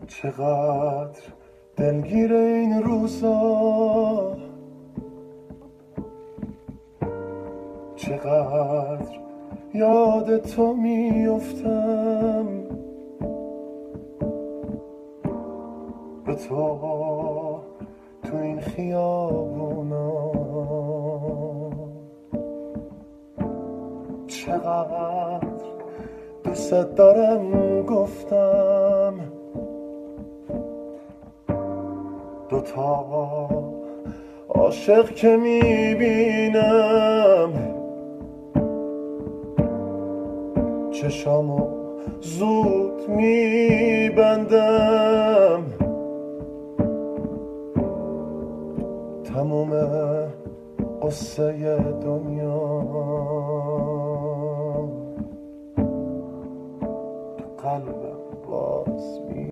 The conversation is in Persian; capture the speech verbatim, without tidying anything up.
چقدر دلگیر این روزا، چقدر یاد تو میفتم، به تو تو این خیابونا. چقدر دوست دارم گفتم، دوتا عاشق که میبینم چشامو زود میبندم، تموم قصه دنیا تو قلبم.